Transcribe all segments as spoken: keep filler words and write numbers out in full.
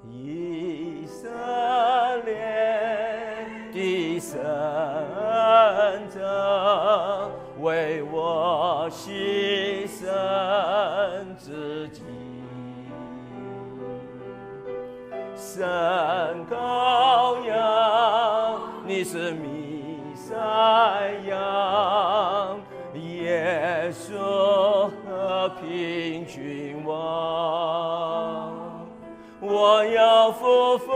以色列的圣者为我牺牲自己，圣羔羊，你是弥赛亚，耶稣和平君王。我要匍匐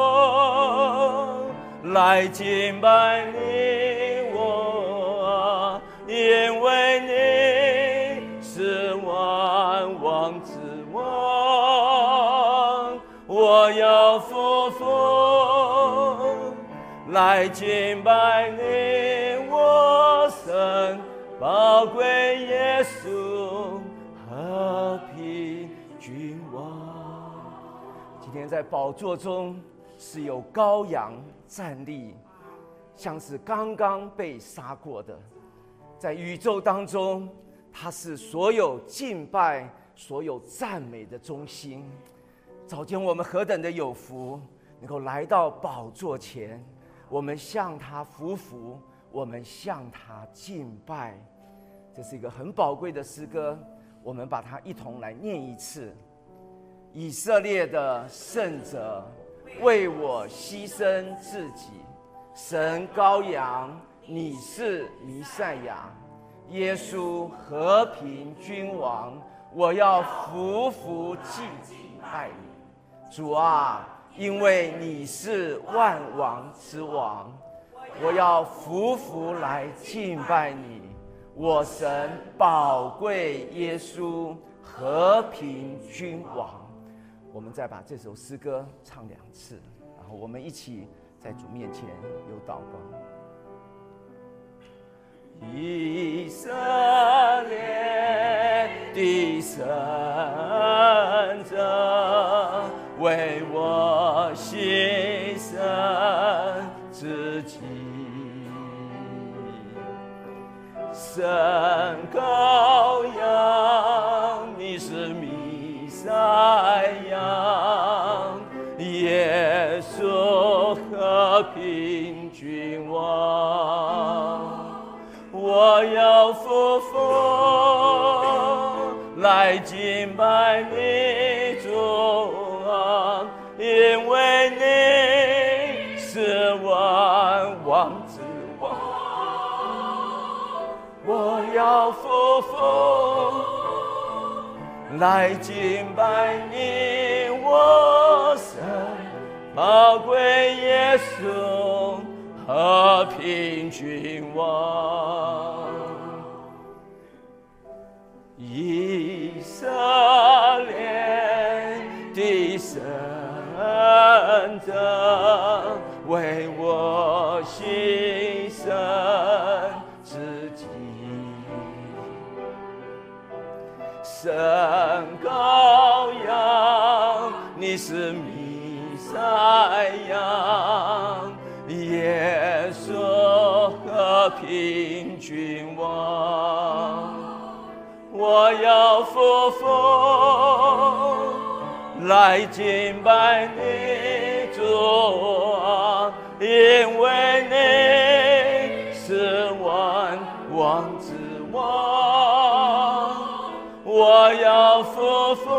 来敬拜你，我因为你是万王之王。我要匍匐来敬拜你，我神宝贵耶稣和平君王。今天在宝座中是有羔羊站立，像是刚刚被杀过的。在宇宙当中，他是所有敬拜、所有赞美的中心。早间我们何等的有福，能够来到宝座前，我们向他匍匐，我们向他敬拜。这是一个很宝贵的诗歌，我们把它一同来念一次。以色列的圣者为我牺牲自己，神羔羊，你是弥赛亚，耶稣和平君王，我要匍匐敬拜你。主啊，因为你是万王之王，我要匍匐来敬拜你，我神宝贵耶稣和平君王。我们再把这首诗歌唱两次，然后我们一起在主面前有祷告。以色列的圣者为我牺牲自己，圣羔羊，你是弥赛亚，耶稣和平君王。我要匍匐来敬拜你，主啊，因为你是万王之王。我要匍匐来敬拜你，我神宝贵耶稣和平君王。以色列的圣者为我牺牲自己，圣羔羊，你是弥赛亚，耶稣和平君王。我要匍匐来敬拜你，主啊，因为你是万王之王。我要匍匐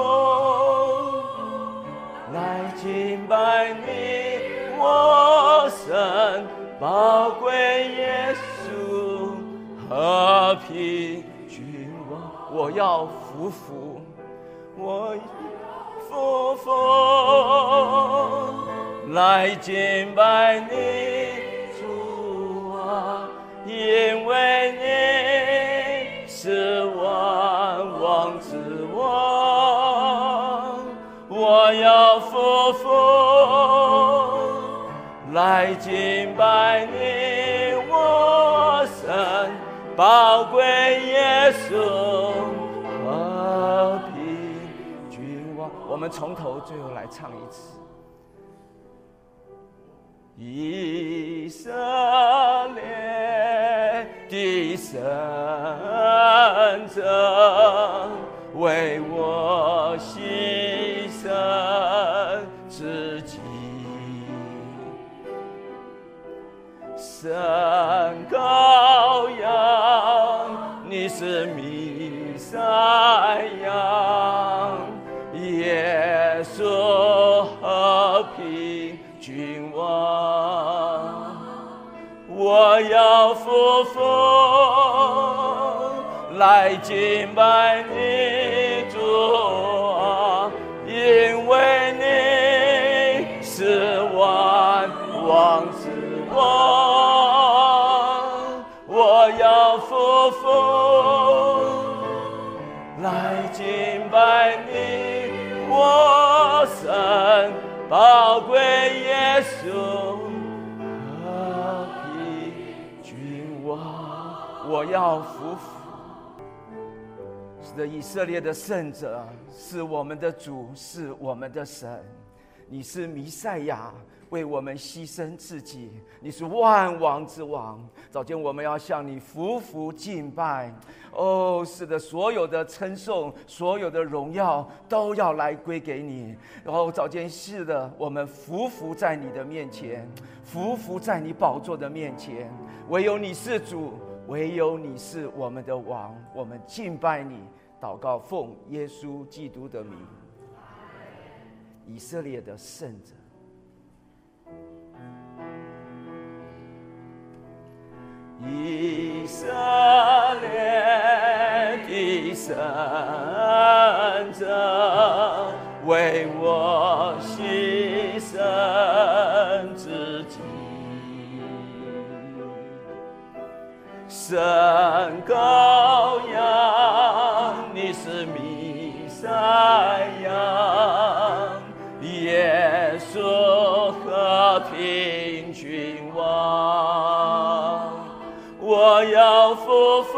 来敬拜你，我神宝贵耶稣和平君王。我要匍匐，我匍匐来敬拜你，主啊，因为你是万王之王。我要匍匐来敬拜你，我神宝贵耶稣和平君王。我们从头最后来唱一次。以色列的圣者为我牺牲自神羔羊，你是弥赛亚，耶稣和平君王。我要匍匐来敬拜你，主啊，因为你是万王之王。我要匍匐来敬拜你，我神宝贵耶稣和平君王。我要匍匐。是的，以色列的圣者是我们的主，是我们的神。你是弥赛亚，为我们牺牲自己，你是万王之王。早间我们要向你匍匐敬拜。哦，是的，所有的称颂，所有的荣耀都要来归给你。然后早间是的，我们匍匐在你的面前，匍匐在你宝座的面前。唯有你是主，唯有你是我们的王，我们敬拜你，祷告奉耶稣基督的名。以色列的圣者，以色列的圣者，为我牺牲自己，神羔羊，你是弥赛亚，耶稣和平君王。我要匍匐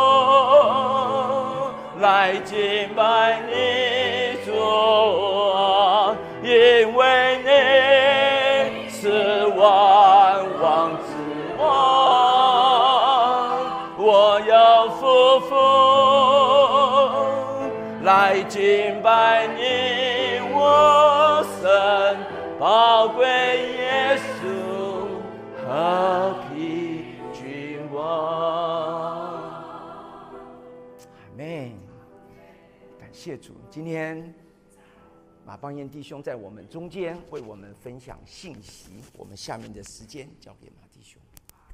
来敬拜你，主啊，因为你是万王之王。我要匍匐来敬拜你，我神宝贵耶稣和平君王。阿们。感谢主，今天马邦彦弟兄在我们中间为我们分享信息，我们下面的时间交给马弟兄。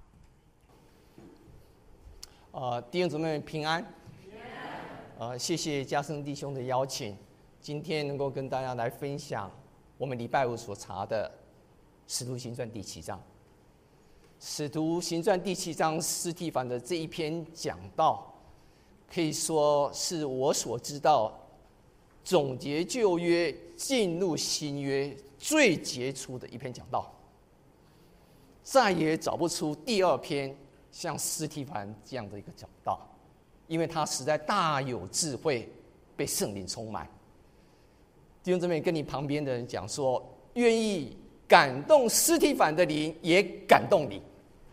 呃，弟兄姊妹平安。呃，谢谢嘉生弟兄的邀请，今天能够跟大家来分享我们礼拜五所查的《使徒行传》第七章。《使徒行传》第七章，司提反的这一篇讲道，可以说是我所知道总结旧约、进入新约最杰出的一篇讲道。再也找不出第二篇像司提反这样的一个讲道，因为他实在大有智慧，被圣灵充满。弟兄姊妹，跟你旁边的人讲说，愿意感动司提反的灵，也感动你。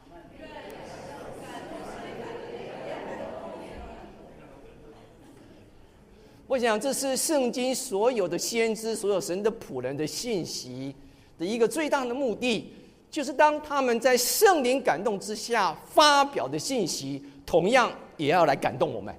我想这是圣经所有的先知、所有神的仆人的信息的一个最大的目的，就是当他们在圣灵感动之下发表的信息，同样也要来感动我们。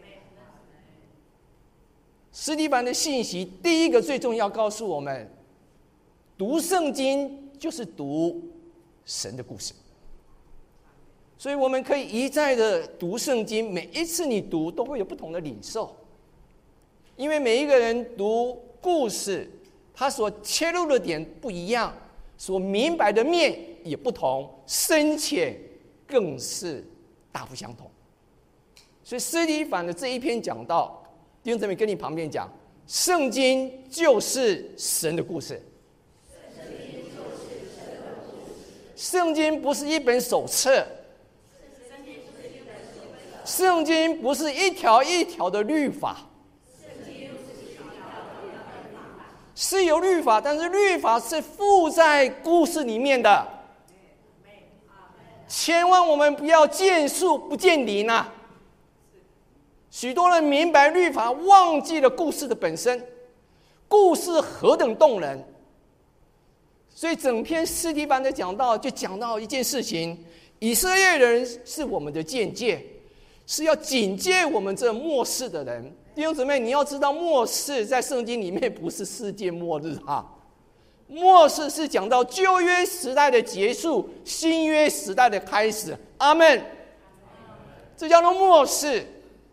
司提反的信息，第一个最重要告诉我们，读圣经就是读神的故事。所以我们可以一再的读圣经，每一次你读都会有不同的领受，因为每一个人读故事，他所切入的点不一样，所明白的面也不同，深浅更是大不相同。所以司提反的这一篇讲道，弟兄姊妹跟你旁边讲，圣经就是神的故事。圣经不是一本手册，圣经不是一条一条的律法，是有律法，但是律法是附在故事里面的。千万我们不要见树不见林啊！许多人明白律法，忘记了故事的本身。故事何等动人！所以整篇司提反的讲道就讲到一件事情： 以色列人是我们的鉴戒，是要警戒我们这末世的人。弟兄姊妹，你要知道，末世在圣经里面不是世界末日啊，末世是讲到旧约时代的结束，新约时代的开始。阿们。这叫做末世。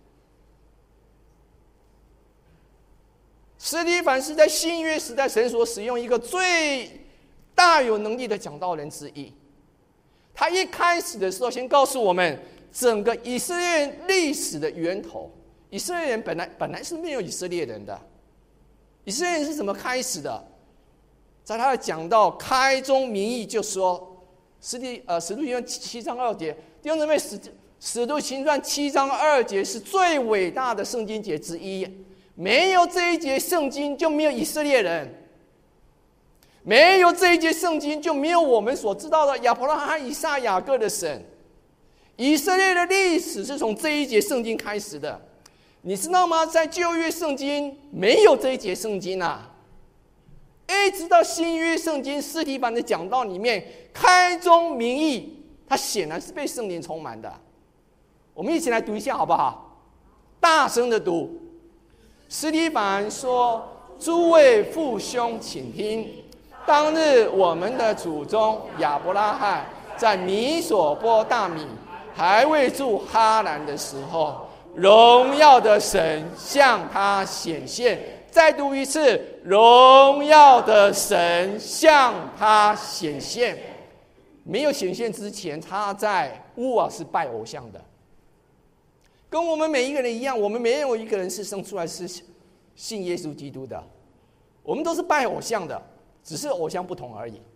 司提反是在新约时代神所使用一个最大有能力的讲道人之一。他一开始的时候，先告诉我们整个以色列人历史的源头。以色列人本来本来是没有以色列人的，以色列人是怎么开始的？在他的讲道开宗明义就说，使徒呃使徒行传七章二节，弟兄姊妹，使使徒行传七章二节是最伟大的圣经节之一。没有这一节圣经，就没有以色列人；没有这一节圣经，就没有我们所知道的亚伯拉罕、以撒、雅各的神。以色列的历史是从这一节圣经开始的。你知道吗？在旧约圣经没有这一节圣经啊，一直到新约圣经司提反的讲道里面开宗明义，它显然是被圣灵充满的。我们一起来读一下好不好？大声的读。司提反说：“诸位父兄，请听，当日我们的祖宗亚伯拉罕在米所波大米还未住哈兰的时候，荣耀的神向他显现。再读一次，荣耀的神向他显现。没有显现之前，他在乌尔是拜偶像的。跟我们每一个人一样，我们没有一个人是生出来是信耶稣基督的，我们都是拜偶像的，只是偶像不同而已。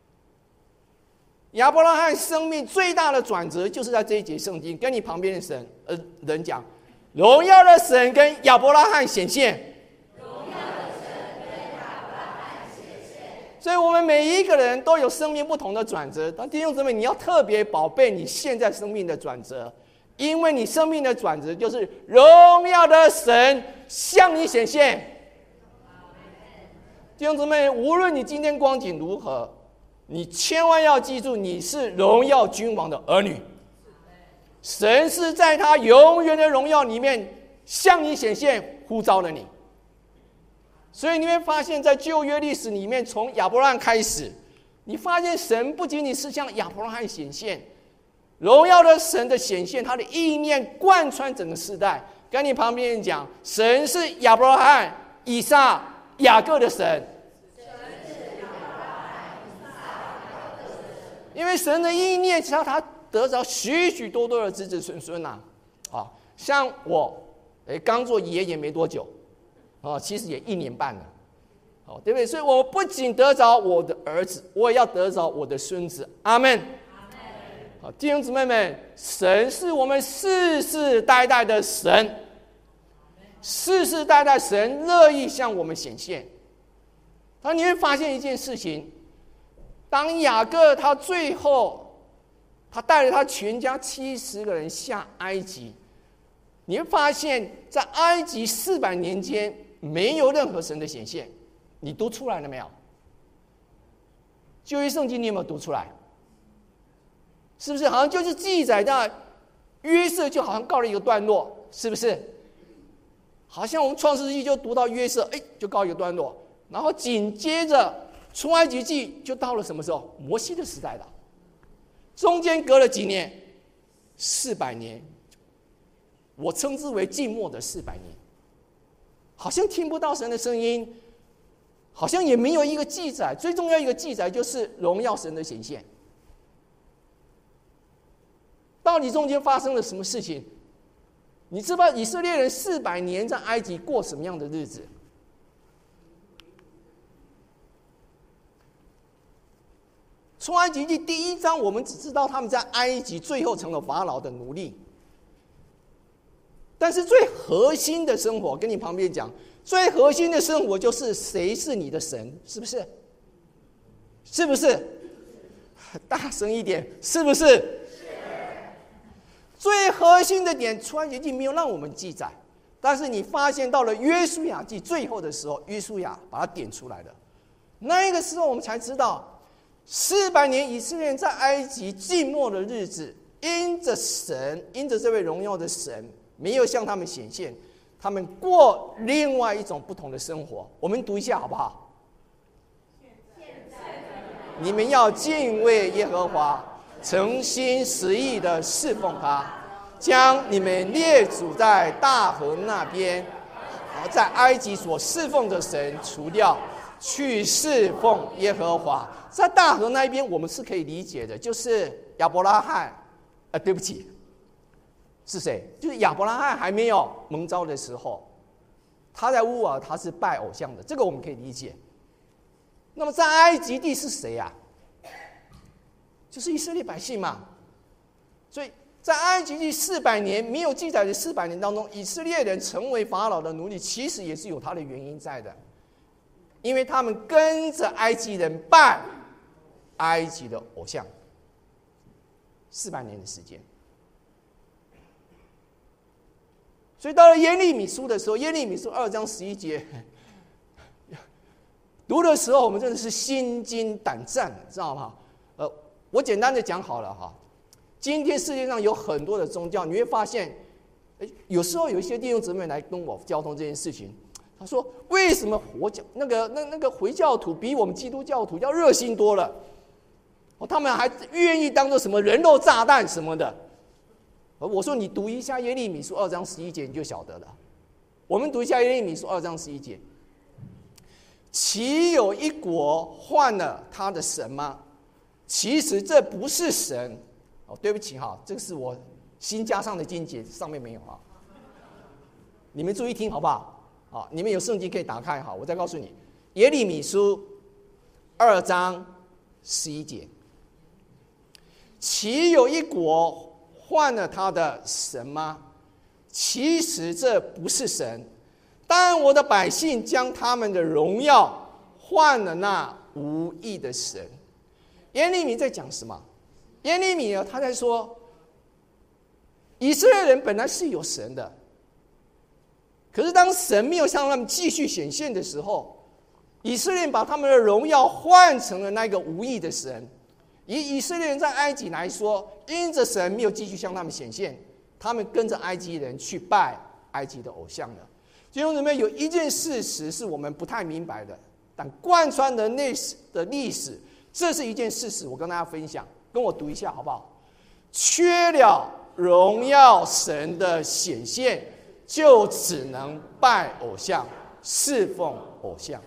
亚伯拉罕生命最大的转折，就是在这一节圣经，跟你旁边的神呃人讲，荣耀的神跟亚伯拉罕显现。荣耀的神跟亚伯拉罕显现。所以我们每一个人都有生命不同的转折，但弟兄姊妹，你要特别宝贝你现在生命的转折。因为你生命的转折就是荣耀的神向你显现。弟兄姊妹，无论你今天光景如何，你千万要记住，你是荣耀君王的儿女。神是在他永远的荣耀里面向你显现，呼召了你。所以你会发现在旧约历史里面，从亚伯拉罕开始，你发现神不仅仅是向亚伯拉罕显现，荣耀的神的显现，他的意念贯穿整个世代。跟你旁边人讲，神是亚伯拉罕、以撒、雅各的神。因为神的意念，只要他得着许许多多的子子孙孙呐、啊，啊，像我，哎，刚做爷爷没多久，啊，其实也一年半了，好，对不对？所以我不仅得着我的儿子，我也要得着我的孙子。阿们。好，弟兄姊妹们，神是我们世世代代的神，世世代代神乐意向我们显现。那你会发现一件事情，当雅各他最后他带着他全家七十个人下埃及，你会发现在埃及四百年间没有任何神的显现。你读出来了没有？旧约圣经你有没有读出来？是不是好像就是记载到约瑟就好像告了一个段落，是不是？好像我们创世纪就读到约瑟，哎，就告一个段落，然后紧接着出埃及记就到了什么时候？摩西的时代了。中间隔了几年？四百年，我称之为静默的四百年。好像听不到神的声音，好像也没有一个记载。最重要一个记载就是荣耀神的显现。到底中间发生了什么事情？你知道以色列人四百年在埃及过什么样的日子？出埃及记第一章，我们只知道他们在埃及最后成了法老的奴隶。但是最核心的生活，跟你旁边讲，最核心的生活就是谁是你的神，是不是？是不是？大声一点，是不是？最核心的点，出埃及记没有让我们记载，但是你发现到了约书亚记最后的时候，约书亚把它点出来了。那个时候我们才知道， 四百年以色列人在埃及静默的日子，因着神，因着这位荣耀的神没有向他们显现，他们过另外一种不同的生活。我们读一下好不好？你们要敬畏耶和华，诚心实意的侍奉他，将你们列祖在大河那边在埃及所侍奉的神除掉，去侍奉耶和华。在大河那一边，我们是可以理解的，就是亚伯拉罕，呃，对不起，是谁？就是亚伯拉罕还没有蒙召的时候，他在乌尔他是拜偶像的，这个我们可以理解。那么在埃及地是谁啊？就是以色列百姓嘛。所以在埃及地四百年没有记载的四百年当中，以色列人成为法老的奴隶，其实也是有他的原因在的，因为他们跟着埃及人拜埃及的偶像，四百年的时间。所以到了耶利米书的时候，耶利米书二章十一节。读的时候，我们真的是心惊胆战，知道吗？呃，我简单的讲好了哈。今天世界上有很多的宗教，你会发现，有时候有一些弟兄姊妹来跟我交通这件事情，他说：“为什么佛教那个那那个回教徒比我们基督教徒要热心多了？哦，他们还愿意当做什么人肉炸弹什么的。”我说：“你读一下耶利米书二章十一节，你就晓得了。”我们读一下耶利米书二章十一节。岂有一国换了他的神吗？其实这不是神。哦，对不起哈，这个是我新加上的经节，上面没有啊。你们注意听好不好？啊，你们有圣经可以打开哈。我再告诉你，耶利米书二章十一节。岂有一国换了他的神吗？其实这不是神。但我的百姓将他们的荣耀换了那无义的神。耶利米在讲什么？耶利米他在说，以色列人本来是有神的，可是当神没有向他们继续显现的时候，以色列人把他们的荣耀换成了那个无义的神。以以色列人在埃及来说，因着神没有继续向他们显现，他们跟着埃及人去拜埃及的偶像了。弟兄姊妹，有一件事实是我们不太明白的，但贯穿的历史的历史，这是一件事实，我跟大家分享，跟我读一下好不好？缺了荣耀神的显现，就只能拜偶像，侍奉偶像。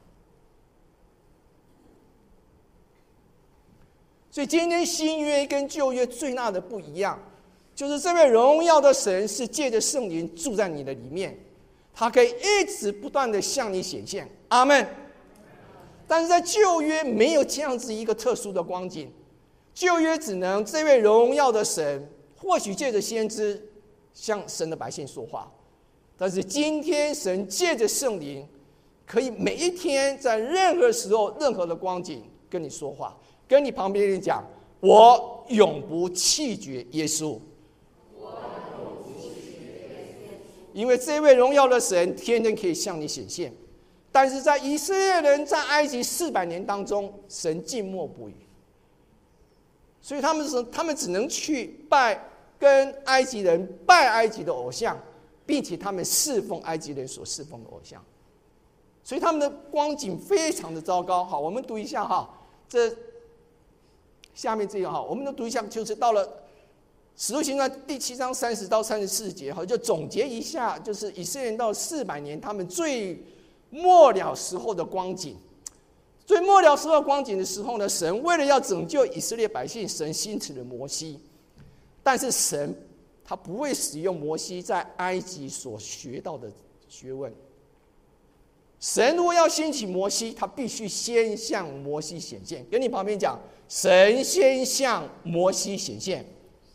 所以今天新约跟旧约最大的不一样，就是这位荣耀的神是借着圣灵住在你的里面，他可以一直不断的向你显现，阿们。但是在旧约没有这样子一个特殊的光景，旧约只能这位荣耀的神或许借着先知向神的百姓说话，但是今天神借着圣灵，可以每一天在任何时候任何的光景跟你说话，跟你旁边人讲，我永不弃绝耶稣。因为这位荣耀的神天天可以向你显现，但是在以色列人在埃及四百年当中，神静默不语，所以他们是他们只能去拜跟埃及人拜埃及的偶像，并且他们侍奉埃及人所侍奉的偶像，所以他们的光景非常的糟糕。好，我们读一下哈，这下面这个哈，我们都读一下，就是到了使徒行传第七章三十到三十四节，就总结一下，就是以色列人到四百年，他们最末了时候的光景。最末了时候的光景的时候呢，神为了要拯救以色列百姓，神兴起了摩西，但是神他不会使用摩西在埃及所学到的学问。神如果要兴起摩西，他必须先向摩西显现。跟你旁边讲，神先向摩西显现。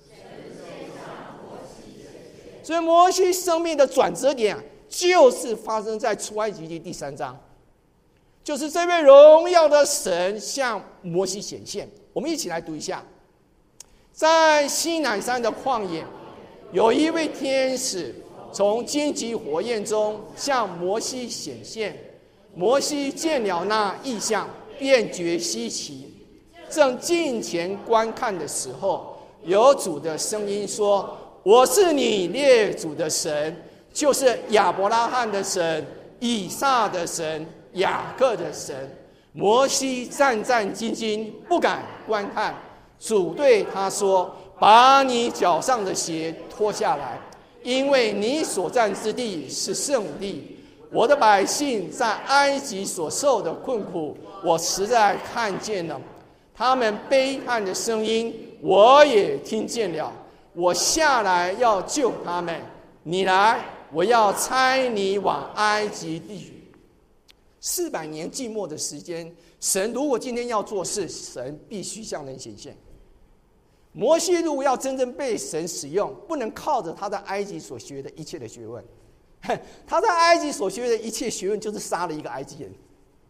所以摩西生命的转折点、啊、就是发生在出埃及记第三章，就是这位荣耀的神向摩西显现。我们一起来读一下，在西乃山的旷野，有一位天使从荆棘火焰中向摩西显现，摩西见了那异象，便觉稀奇， 正近前观看的时候，有主的声音说：我是你列祖的神，就是亚伯拉罕的神、以撒的神、雅各的神。摩西战战兢兢，不敢观看。主对他说：把你脚上的鞋脱下来，因为你所站之地是圣地。我的百姓在埃及所受的困苦，我实在看见了，他们悲叹的声音我也听见了。我下来要救他们，你来，我要差你往埃及地去。四百年寂寞的时间，神如果今天要做事，神必须向人显现。摩西如果要真正被神使用，不能靠着他在埃及所学的一切的学问。他在埃及所学的一切学问，就是杀了一个埃及人。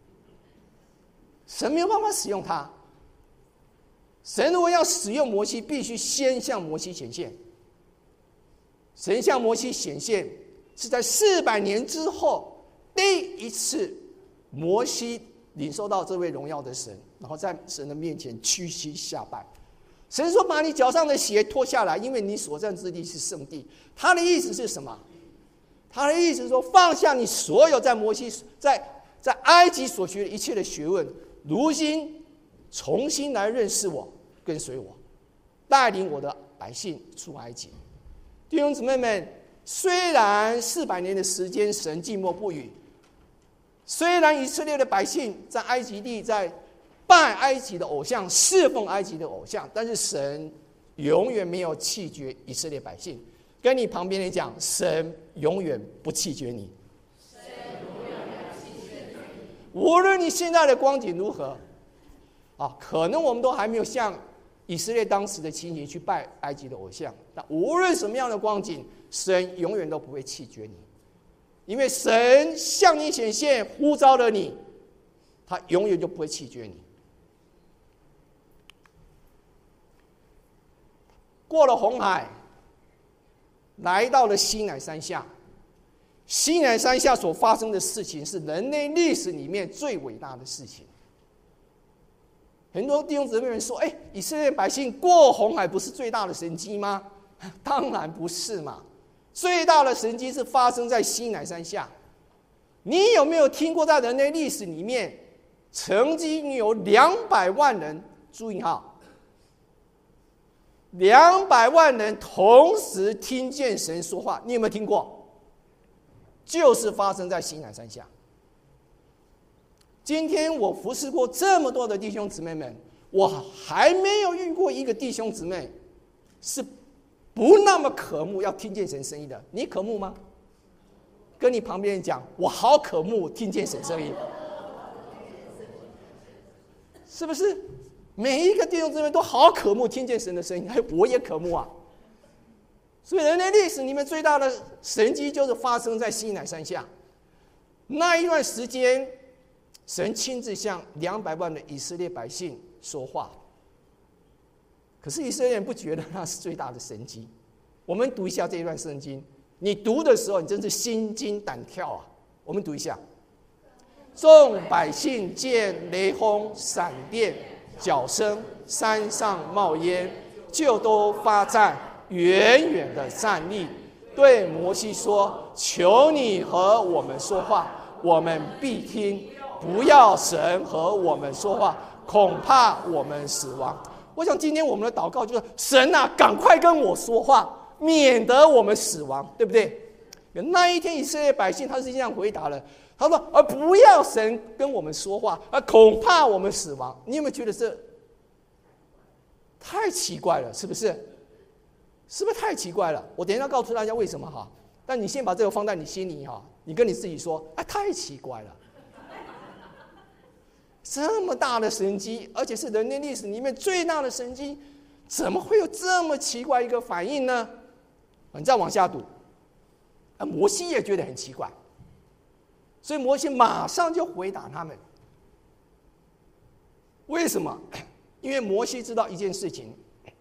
神没有办法使用他。神如果要使用摩西，必须先向摩西显现。神向摩西显现，是在四百年之后第一次，摩西领受到这位荣耀的神，然后在神的面前屈膝下拜。神说：把你脚上的鞋脱下来，因为你所站之地是圣地。他的意思是什么？他的意思是说，放下你所有在摩西在在埃及所学的一切的学问，如今重新来认识我，跟随我，带领我的百姓出埃及。弟兄姊妹们，虽然四百年的时间神寂寞不语，虽然以色列的百姓在埃及地在拜埃及的偶像，侍奉埃及的偶像，但是神永远没有弃绝以色列百姓。跟你旁边人讲，神永远不弃绝你。无论你现在的光景如何，啊，可能我们都还没有像以色列当时的情形去拜埃及的偶像，但无论什么样的光景，神永远都不会弃绝你，因为神向你显现，呼召了你，他永远就不会弃绝你。过了红海，来到了西乃山下。西乃山下所发生的事情是人类历史里面最伟大的事情。很多弟兄姊妹们说：“哎，以色列百姓过红海不是最大的神迹吗？”当然不是嘛！最大的神迹是发生在西乃山下。你有没有听过，在人类历史里面，曾经有两百万人，注意哈，两百万人同时听见神说话？你有没有听过？就是发生在西乃山下。今天我服侍过这么多的弟兄姊妹们，我还没有遇过一个弟兄姊妹是不那么渴慕要听见神声音的。你渴慕吗？跟你旁边人讲，我好渴慕听见神声音，是不是？每一个弟兄姊妹都好渴慕听见神的声音，我也渴慕啊。所以人类历史里面最大的神迹就是发生在西乃山下。那一段时间，神亲自向两百万的以色列百姓说话。可是以色列人不觉得那是最大的神迹。我们读一下这一段圣经，你读的时候你真是心惊胆跳啊。我们读一下：众百姓见雷轰、闪电、角声，山上冒烟，就都发战，远远的站立，对摩西说：求你和我们说话，我们必听；不要神和我们说话，恐怕我们死亡。我想今天我们的祷告就是：神啊，赶快跟我说话，免得我们死亡，对不对？那一天以色列百姓他是这样回答了，他说：而不要神跟我们说话，而恐怕我们死亡。你有没有觉得这太奇怪了？是不是？是不是太奇怪了？我等一下告诉大家为什么哈。但你先把这个放在你心里哈，你跟你自己说：啊，太奇怪了！这么大的神迹，而且是人类历史里面最大的神迹，怎么会有这么奇怪一个反应呢？你再往下读，啊，摩西也觉得很奇怪，所以摩西马上就回答他们。为什么？因为摩西知道一件事情。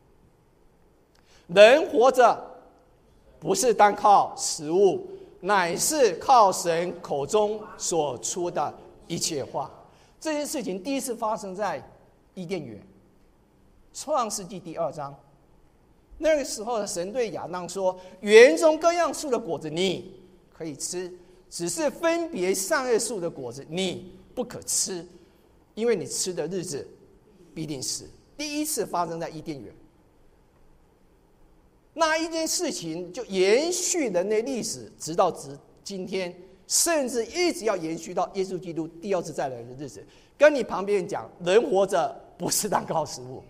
人活着不是单靠食物，乃是靠神口中所出的一切话。这件事情第一次发生在伊甸园， 创世纪第二章，那个时候神对亚当说：园中各样树的果子你可以吃，只是分别善恶树的果子你不可吃，因为你吃的日子必定死。第一次发生在伊甸园，那一件事情就延续人类历史，直到直今天，甚至一直要延续到耶稣基督第二次再来的日子。跟你旁边讲，人活着不是单靠食物，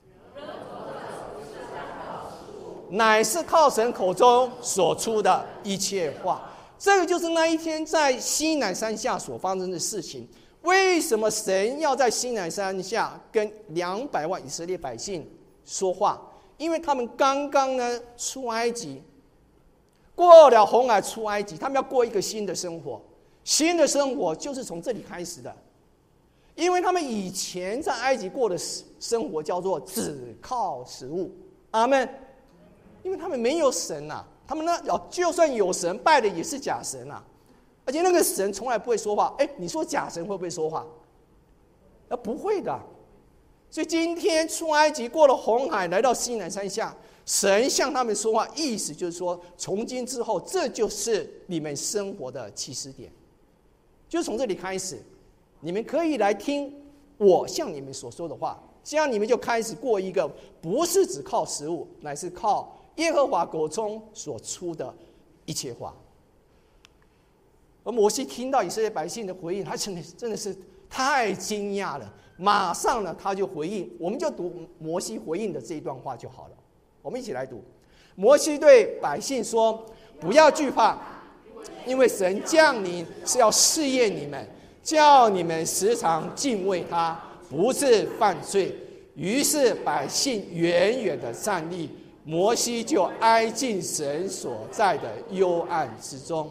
乃是靠神口中所出的一切话。这个就是那一天在西乃山下所发生的事情。为什么神要在西乃山下跟两百万以色列百姓说话？因为他们刚刚呢出埃及，过了红海出埃及，他们要过一个新的生活。新的生活就是从这里开始的，因为他们以前在埃及过的生活叫做只靠食物。阿们。因为他们没有神啊，他们那就算有神，拜的也是假神啊，而且那个神从来不会说话。哎，你说假神会不会说话？那不会的。所以今天出埃及，过了红海，来到西乃山下，神向他们说话，意思就是说，从今之后，这就是你们生活的起始点，就从这里开始，你们可以来听我向你们所说的话，这样你们就开始过一个不是只靠食物，乃是靠耶和华口中所出的一切话。而摩西听到以色列百姓的回应，他真的真的是太惊讶了。马上呢，他就回应，我们就读摩西回应的这一段话就好了。我们一起来读。摩西对百姓说：“不要惧怕，因为神降临是要试验你们，叫你们时常敬畏他，不致犯罪。”于是百姓远远的站立，摩西就挨近神所在的幽暗之中。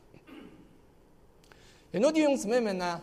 很多弟兄姊妹们呢，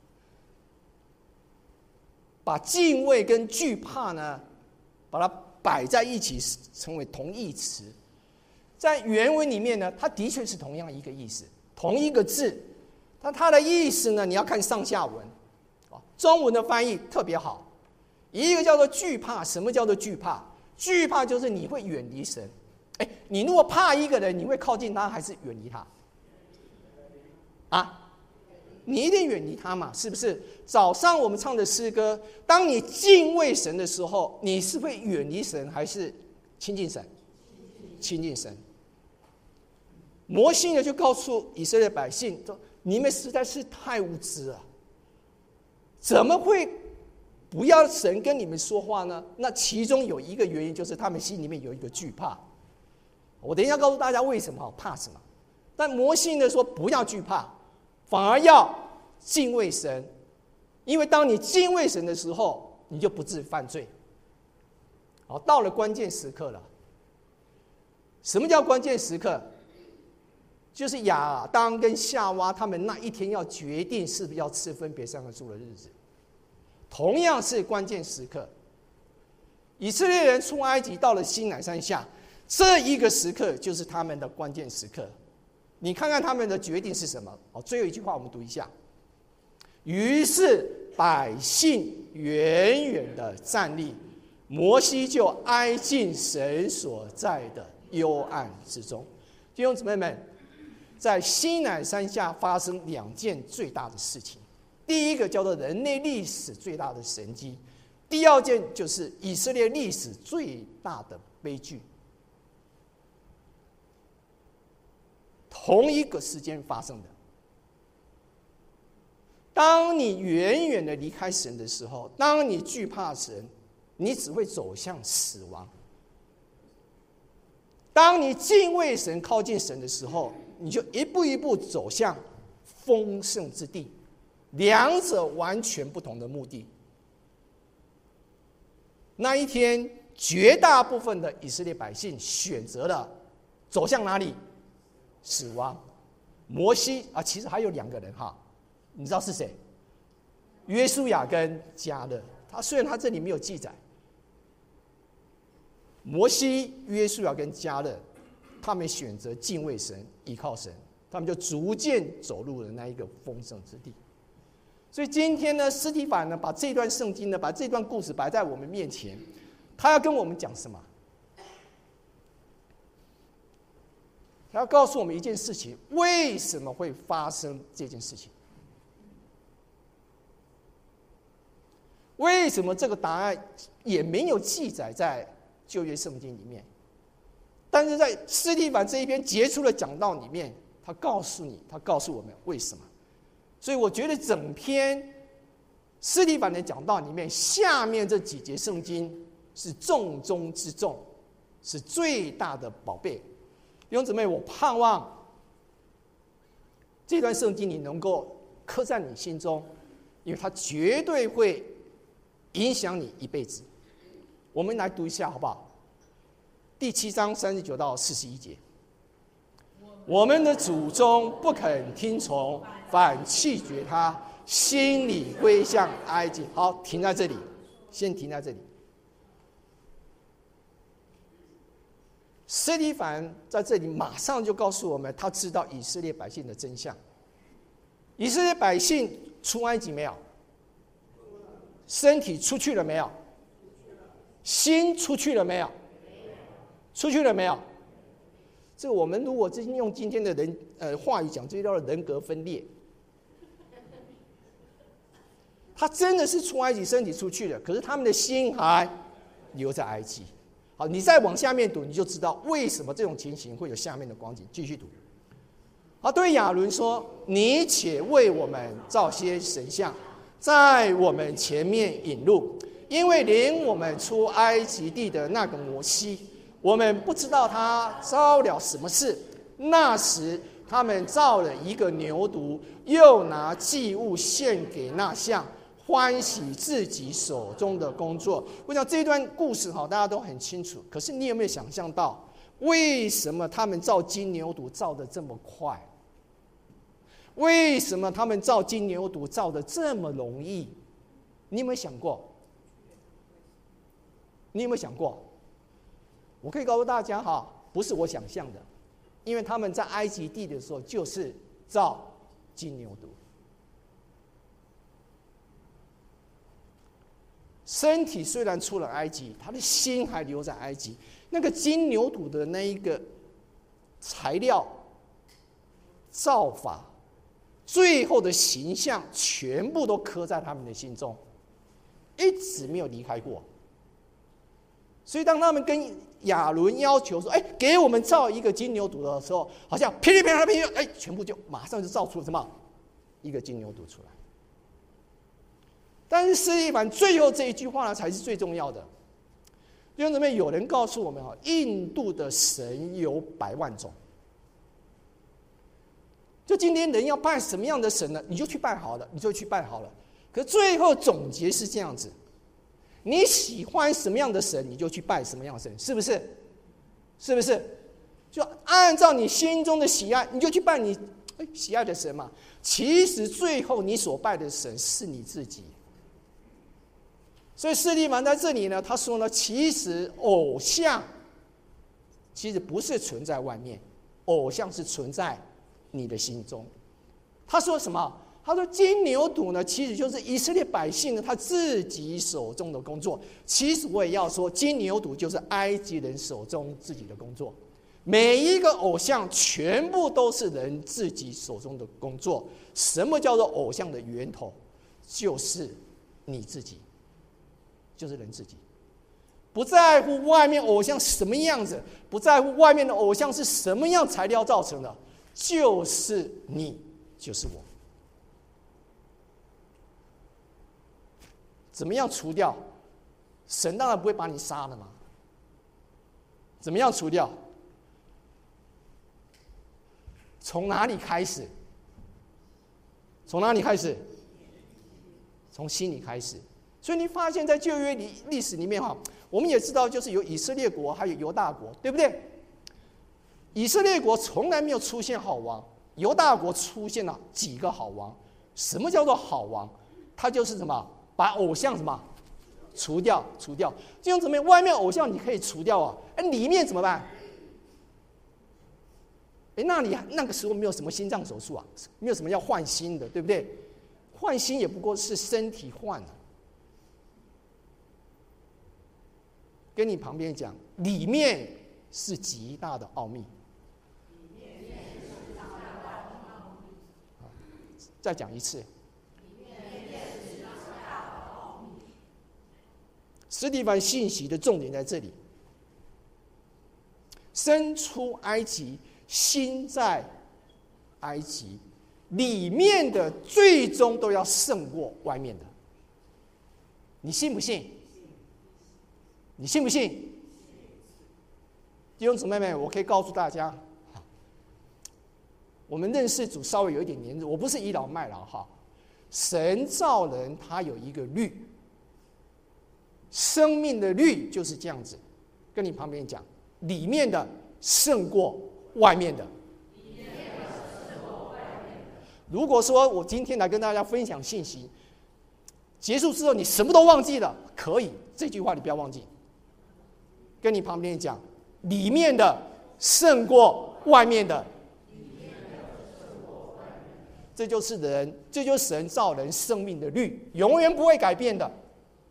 把敬畏跟惧怕呢，把它摆在一起，成为同义词。在原文里面呢，它的确是同样一个意思，同一个字，但它的意思呢，你要看上下文。中文的翻译特别好，一个叫做惧怕。什么叫做惧怕？惧怕就是你会远离神。哎，你如果怕一个人，你会靠近他还是远离他？啊？你一定远离他嘛，是不是？早上我们唱的诗歌，当你敬畏神的时候，你是会远离神还是亲近神？亲近神。摩西呢就告诉以色列百姓说：“你们实在是太无知了，怎么会不要神跟你们说话呢？”那其中有一个原因就是他们心里面有一个惧怕。我等一下告诉大家为什么怕什么。但摩西呢说不要惧怕，反而要敬畏神，因为当你敬畏神的时候，你就不致犯罪。好，到了关键时刻了。什么叫关键时刻？就是亚当跟夏娃他们那一天要决定是不是要吃分别善恶树的日子，同样是关键时刻。以色列人出埃及到了西乃山下，这一个时刻就是他们的关键时刻。你看看他们的决定是什么？哦，最后一句话我们读一下。于是百姓远远的站立，摩西就挨近神所在的幽暗之中。弟兄姊妹们，在西乃山下发生两件最大的事情。第一个叫做人类历史最大的神迹，第二件就是以色列历史最大的悲剧。同一个时间发生的。当你远远的离开神的时候，当你惧怕神，你只会走向死亡。当你敬畏神、靠近神的时候，你就一步一步走向丰盛之地，两者完全不同的目的。那一天，绝大部分的以色列百姓选择了走向哪里？死亡。摩西啊，其实还有两个人哈，你知道是谁？约书亚跟迦勒。他虽然他这里没有记载，摩西、约书亚跟迦勒，他们选择敬畏神、依靠神，他们就逐渐走入了那一个丰盛之地。所以今天呢，司提反呢把这段圣经呢，把这段故事摆在我们面前， 他要跟我们讲什么？他要告诉我们一件事情：为什么会发生这件事情？为什么这个答案也没有记载在旧约圣经里面？但是在司提反这一篇杰出的讲道里面，他告诉你，他告诉我们为什么。所以我觉得整篇司提反的讲道里面，下面这几节圣经是重中之重，是最大的宝贝。弟兄姊妹，我盼望这段圣经你能够刻在你心中，因为它绝对会影响你一辈子。我们来读一下好不好？第七章三十九到四十一节。我们的祖宗不肯听从，反弃绝他，心里归向埃及。好，停在这里，先停在这里。司提反在这里马上就告诉我们，他知道以色列百姓的真相。以色列百姓出埃及没有？身体出去了没有？心出去了没有？出去了没有？这个我们如果真用今天的人呃话语讲，这叫人格分裂。他真的是出埃及，身体出去了，可是他们的心还留在埃及。好，你再往下面读，你就知道为什么这种情形会有下面的光景。继续读。好，对亚伦说：“你且为我们造些神像，在我们前面引路，因为领我们出埃及地的那个摩西，我们不知道他遭了什么事。那时他们造了一个牛犊，又拿祭物献给那像，欢喜自己手中的工作。”我想这段故事大家都很清楚，可是你有没有想象到，为什么他们造金牛犊造得这么快？为什么他们造金牛犊造得这么容易？你有没有想过？你有没有想过？我可以告诉大家哈，不是我想象的，因为他们在埃及地的时候就是造金牛犊，身体虽然出了埃及，他的心还留在埃及。那个金牛犊的那一个材料、造法，最后的形象，全部都刻在他们的心中，一直没有离开过。所以当他们跟亚伦要求说：“哎，给我们造一个金牛犊的时候，好像噼里啪啦噼里，哎，全部就马上就造出什么一个金牛犊出来。”但是司提反最后这一句话呢，才是最重要的。弟兄姊妹，有人告诉我们啊，印度的神有百万种。就今天人要拜什么样的神呢？你就去拜好了，你就去拜好了。可最后总结是这样子：你喜欢什么样的神，你就去拜什么样的神，是不是？是不是？就按照你心中的喜爱，你就去拜你喜爱的神嘛。其实最后你所拜的神是你自己。所以司提反在这里呢，他说呢，其实偶像其实不是存在外面，偶像是存在你的心中。他说什么？他说金牛犊呢，其实就是以色列百姓呢他自己手中的工作。其实我也要说，金牛犊就是埃及人手中自己的工作。每一个偶像全部都是人自己手中的工作。什么叫做偶像的源头？就是你自己，就是人自己。不在乎外面偶像什么样子，不在乎外面的偶像是什么样材料造成的，就是你，就是我。怎么样除掉？神当然不会把你杀了嘛。怎么样除掉？从哪里开始？从哪里开始？从心里开始。所以你发现，在旧约历历史里面哈，我们也知道，就是有以色列国，还有犹大国，对不对？以色列国从来没有出现好王，犹大国出现了几个好王。什么叫做好王？他就是什么？把偶像什么除掉，除掉。这样怎么样？外面偶像你可以除掉啊，哎，里面怎么办？哎，那你那个时候没有什么心脏手术啊，没有什么要换心的，对不对？换心也不过是身体换了。 跟你旁边讲，里面是极大的奥秘。再讲一次。司提反信息的重点在这里：生出埃及，心在埃及，里面的最终都要胜过外面的。你信不信？你信不信？弟兄姊妹们，我可以告诉大家，我们认识主稍微有一点年日，我不是倚老卖老哈。神造人，他有一个律，生命的律就是这样子。跟你旁边讲，里面的胜过外面的。如果说我今天来跟大家分享信息，结束之后你什么都忘记了，可以，这句话你不要忘记。跟你旁边讲，里面的胜过外面的。这就是人，这就是神造人生命的律，永远不会改变的，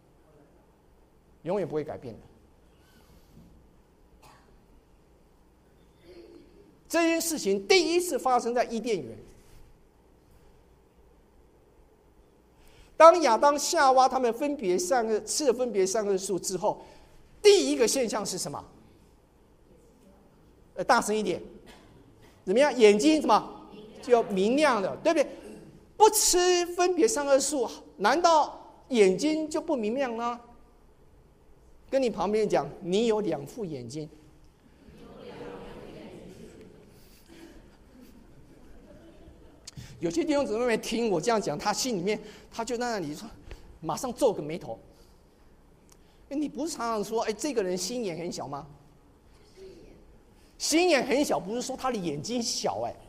永远不会改变的。这件事情第一次发生在伊甸园。当亚当、夏娃他们分别善恶吃了分别善恶树之后，第一个现象是什么？呃，大声一点，怎么样？眼睛什么就明亮了，对不对？不吃分别善恶树，难道眼睛就不明亮了？跟你旁边讲，你有两副眼睛。有些弟兄姊妹听我这样讲，他心里面他就在那里说，马上皱个眉头。你不是常常说，哎，这个人心眼很小吗？心眼很小，不是说他的眼睛小，哎，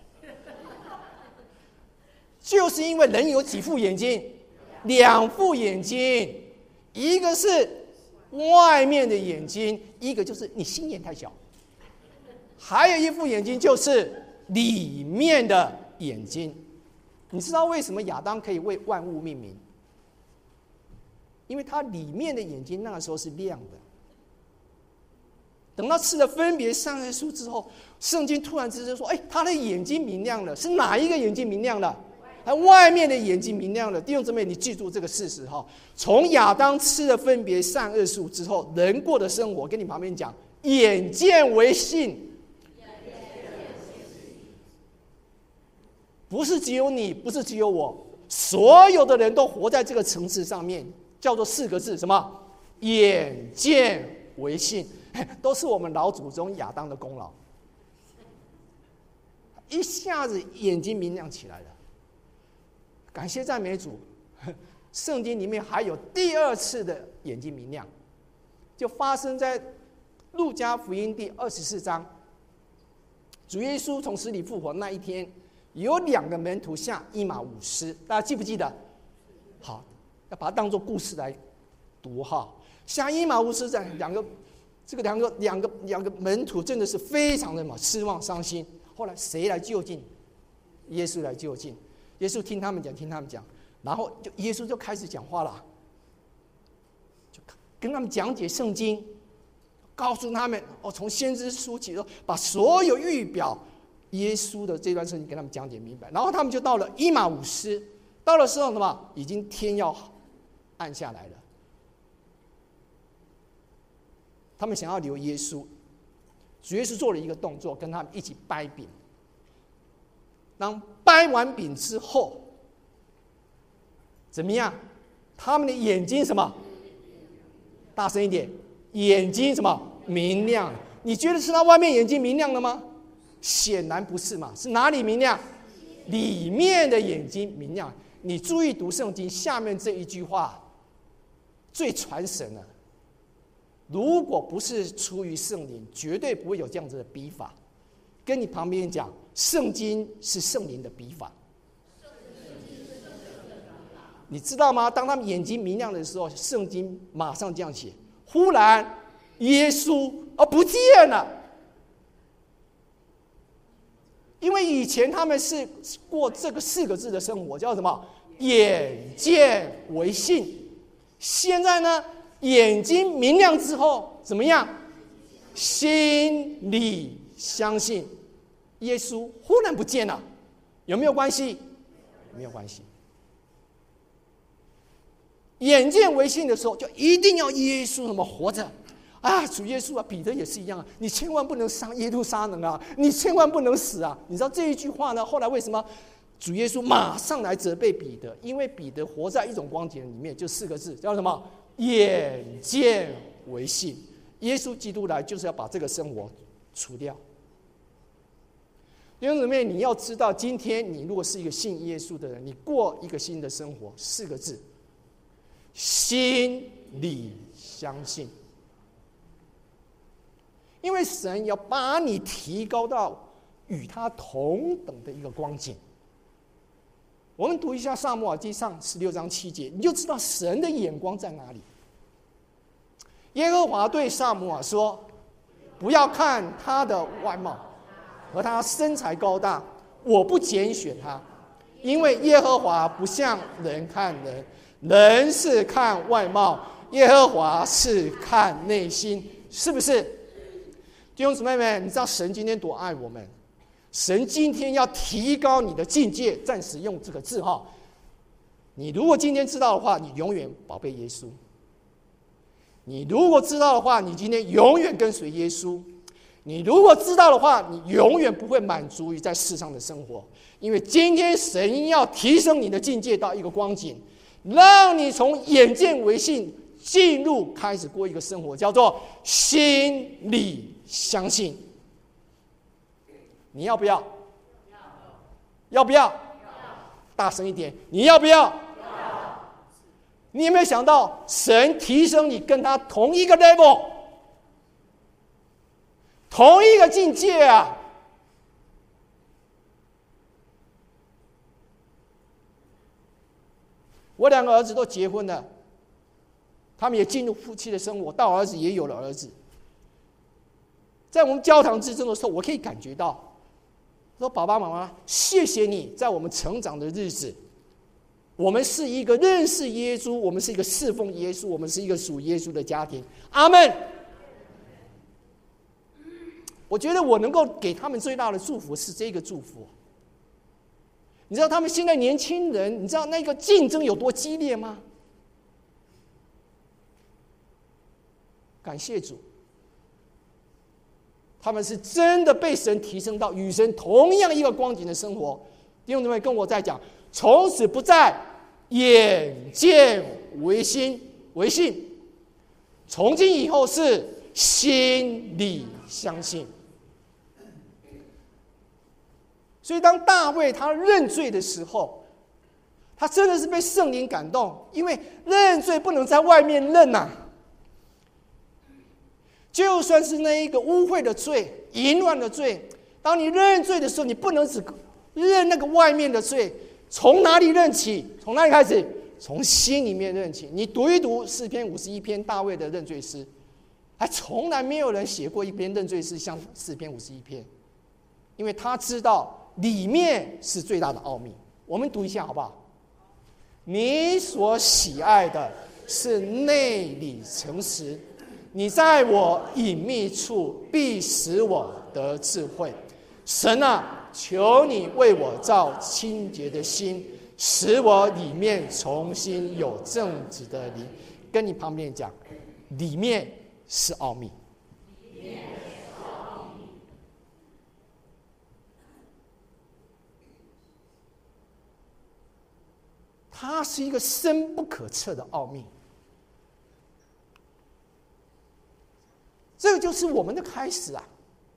就是因为人有几副眼睛，两副眼睛，一个是外面的眼睛，一个就是你心眼太小，还有一副眼睛就是里面的眼睛。你知道为什么亚当可以为万物命名？因为他里面的眼睛那个时候是亮的。等他吃了分别善恶树之后，圣经突然之间说：“哎，他的眼睛明亮了。”是哪一个眼睛明亮了？他外面的眼睛明亮了。弟兄姊妹，你记住这个事实哈。从亚当吃了分别善恶树之后，人过的生活，跟你旁边讲，眼见为信。不是只有你，不是只有我，所有的人都活在这个层次上面，叫做四个字，什么？眼见为信，都是我们老祖宗亚当的功劳。一下子眼睛明亮起来了，感谢赞美主。圣经里面还有第二次的眼睛明亮，就发生在路加福音第二十四章，主耶稣从死里复活那一天。有两个门徒下伊马五斯，大家记不记得？好，要把它当作故事来读哈。下伊马五斯在两个，这个两个两个两个门徒真的是非常的嘛失望伤心。后来谁来就近？耶稣来就近。耶稣听他们讲，听他们讲，然后就耶稣就开始讲话了，就跟他们讲解圣经，告诉他们哦，从先知书起，把所有预表。耶稣的这段圣经给他们讲解明白，然后他们就到了伊马五斯，到了时候什么？已经天要暗下来了。他们想要留耶稣，主耶稣做了一个动作，跟他们一起掰饼。当掰完饼之后，怎么样？他们的眼睛什么？大声一点，眼睛什么？明亮。你觉得是他外面眼睛明亮了吗？显然不是嘛，是哪里明亮？里面的眼睛明亮。你注意读圣经下面这一句话，最传神了。如果不是出于圣灵，绝对不会有这样子的笔法。跟你旁边讲，圣经是圣灵的笔法。你知道吗？当他们眼睛明亮的时候，圣经马上这样写：忽然，耶稣而不见了。因为以前他们是过这个四个字的生活，叫什么？眼见为信。现在呢， 眼睛明亮之后怎么样？心里相信。耶稣忽然不见了，有没有关系？没有关系。眼见为信的时候，就一定要耶稣怎么活着啊？主耶稣啊，彼得也是一样啊，你千万不能杀耶路撒冷啊，你千万不能死啊！你知道这一句话呢？后来为什么主耶稣马上来责备彼得？因为彼得活在一种光景里面，就四个字，叫什么？眼见为信。耶稣基督来就是要把这个生活除掉。弟兄姊妹，你要知道，今天你如果是一个信耶稣的人，你过一个新的生活，四个字：心里相信。因为神要把你提高到与他同等的一个光景。我们读一下撒母耳记上十六章七节，你就知道神的眼光在哪里。耶和华对撒母耳说：“不要看他的外貌和他身材高大，我不拣选他，因为耶和华不像人看人，人是看外貌，耶和华是看内心。”是不是？弟兄姊妹们，你知道神今天多爱我们？神今天要提高你的境界，暂时用这个字哈。你如果今天知道的话，你永远宝贝耶稣；你如果知道的话，你今天永远跟随耶稣；你如果知道的话，你永远不会满足于在世上的生活。因为今天神要提升你的境界到一个光景，让你从眼见为信进入开始过一个生活，叫做心里相信。你要不要？要不要？大声一点！你要不要？你有没有想到，神提升你跟他同一个 level， 同一个境界啊！我两个儿子都结婚了，他们也进入夫妻的生活，大儿子也有了儿子。在我们交谈之中的时候，我可以感觉到，说爸爸妈妈，谢谢你在我们成长的日子，我们是一个认识耶稣，我们是一个侍奉耶稣，我们是一个属耶稣的家庭。阿们。我觉得我能够给他们最大的祝福是这个祝福。你知道他们现在年轻人，你知道那个竞争有多激烈吗？感谢主，他们是真的被神提升到与神同样一个光景的生活。弟兄姊妹跟我在讲，从此不再眼见为心为信，从今以后是心里相信。所以当大卫他认罪的时候，他真的是被圣灵感动，因为认罪不能在外面认啊。就算是那一个污秽的罪、淫乱的罪，当你认罪的时候，你不能只认那个外面的罪。从哪里认起？从哪里开始？从心里面认起。你读一读诗篇五十一篇大卫的认罪诗，还从来没有人写过一篇认罪诗像诗篇五十一篇，因为他知道里面是最大的奥秘。我们读一下好不好？你所喜爱的是内里诚实，你在我隐秘处必使我得智慧。神啊，求你为我造清洁的心，使我里面重新有正直的灵。跟你旁边讲，里面是奥秘。它是一个深不可测的奥秘。这个就是我们的开始啊！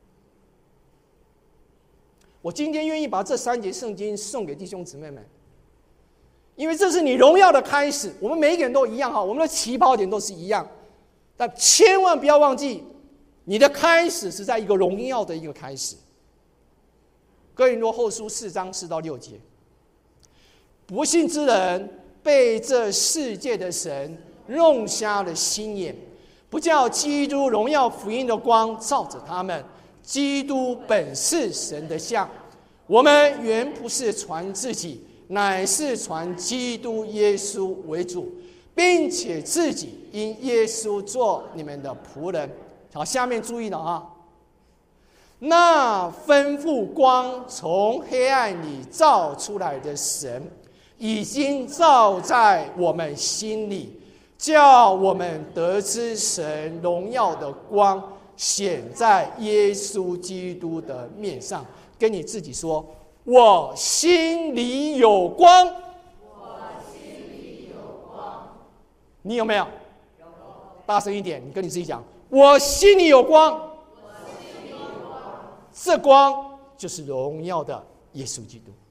我今天愿意把这三节圣经送给弟兄姊妹们，因为这是你荣耀的开始。我们每一个人都一样哈，我们的起跑点都是一样，但千万不要忘记，你的开始是在一个荣耀的一个开始。哥林多后书四章四到六节，不信之人被这世界的神弄瞎了心眼，不叫基督荣耀福音的光照着他们。基督本是神的像，我们原不是传自己，乃是传基督耶稣为主， 并且自己因耶稣做你们的仆人。好，下面注意了啊，那吩咐光从黑暗里照出来的神，已经照在我们心里，叫我们得知神荣耀的光显在耶稣基督的面上。跟你自己说，我心里有光。 我心里有光。 你有没有？有。大声一点，你跟你自己讲，我心里有光。 我心里有光。 这光就是荣耀的耶稣基督。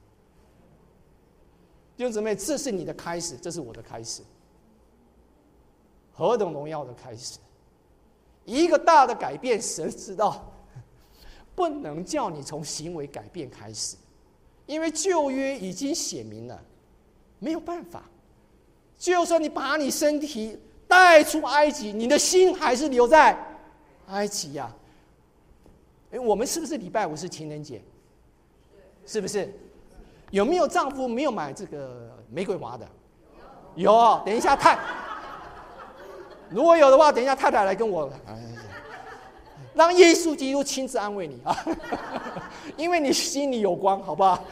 弟兄姊妹，这是你的开始，这是我的开始。何等荣耀的开始！一个大的改变，神知道不能叫你从行为改变开始，因为旧约已经写明了，没有办法。就算你把你身体带出埃及，你的心还是留在埃及呀、啊。我们是不是礼拜五是情人节？是不是？有没有丈夫没有买这个玫瑰花的？有。等一下太，如果有的话，等一下太太来跟我，让耶稣基督亲自安慰你啊，因为你心里有光，好不好？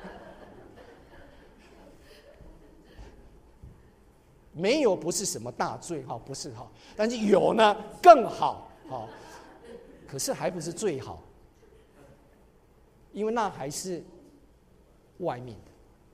没有不是什么大罪哈，不是哈，但是有呢更好哈，可是还不是最好，因为那还是外面的。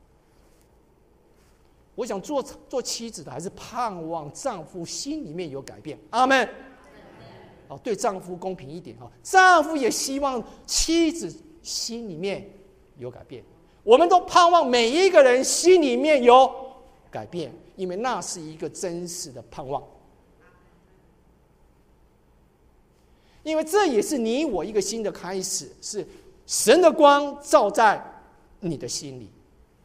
我想做做妻子的，还是盼望丈夫心里面有改变。阿们。哦，对丈夫公平一点哈，丈夫也希望妻子心里面有改变。我们都盼望每一个人心里面有改变，因为那是一个真实的盼望。因为这也是你我一个新的开始，是神的光照在你的心里。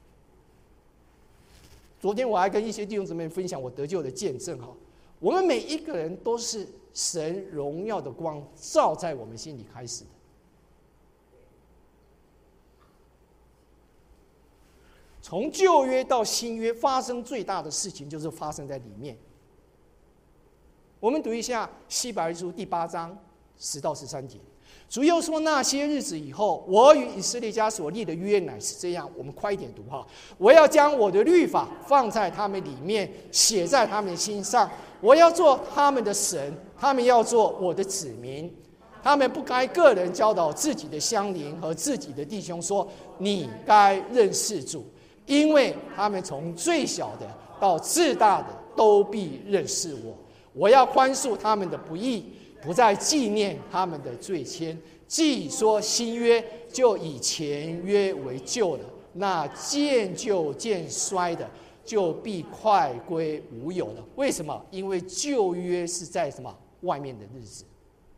昨天我还跟一些弟兄姊妹分享我得救的见证哈，我们每一个人都是神荣耀的光照在我们心里开始的。从旧约到新约，发生最大的事情就是发生在里面。我们读一下希伯来书第八章十到十三节。主又说，那些日子以后，我与以色列家所立的约乃是这样。我们快一点读哈！我要将我的律法放在他们里面，写在他们心上。我要做他们的神，他们要做我的子民。他们不该个人教导自己的乡邻和自己的弟兄说：“你该认识主。”因为他们从最小的到至大的都必认识我。我要宽恕他们的不义，不再纪念他们的罪愆。既说新约，就以前约为旧了。那渐旧渐衰的，就必快归无有了。为什么？因为旧约是在什么外面的日子，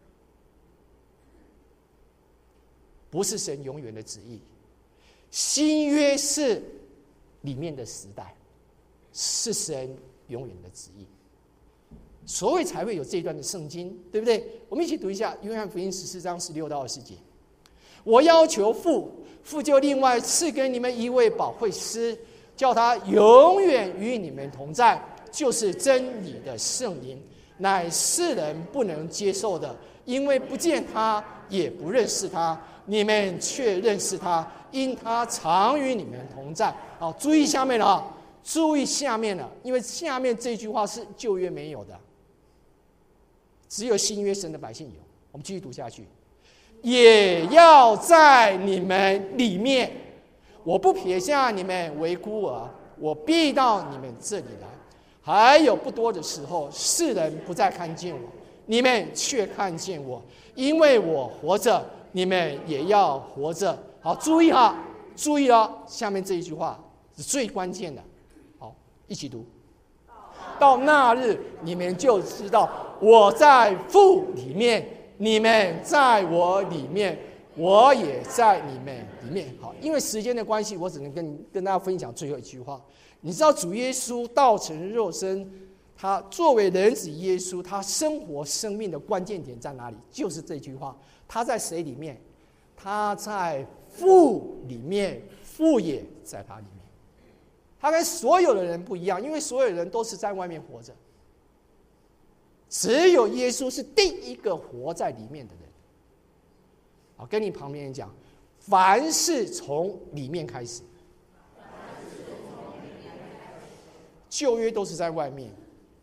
不是神永远的旨意。新约是里面的时代，是神永远的旨意，所以才会有这一段的圣经，对不对？我们一起读一下约翰福音十四章十六到二十节。我要求父，父就另外赐给你们一位保惠师，叫他永远与你们同在，就是真理的圣灵，乃世人不能接受的，因为不见他，也不认识他。你们却认识他，因他常与你们同在。好，注意下面了啊！注意下面了，因为下面这句话是旧约没有的，只有新约神的百姓有。我们继续读下去，也要在你们里面。我不撇下你们为孤儿，我必到你们这里来。还有不多的时候，世人不再看见我，你们却看见我，因为我活着，你们也要活着。好，注意哈，注意了，下面这一句话是最关键的。好，一起读。到那日，你们就知道我在父里面，你们在我里面，我也在你们里面。好，因为时间的关系，我只能跟跟大家分享最后一句话。你知道主耶稣道成肉身，他作为人子耶稣，他生活生命的关键点在哪里？就是这句话。他在谁里面？他在父里面，父也在他里面。 他跟所有的人不一样，因为所有人都是在外面活着，只有耶稣是第一个活在里面的人。好，跟你旁边人讲，凡是从里面开始，旧约都是在外面，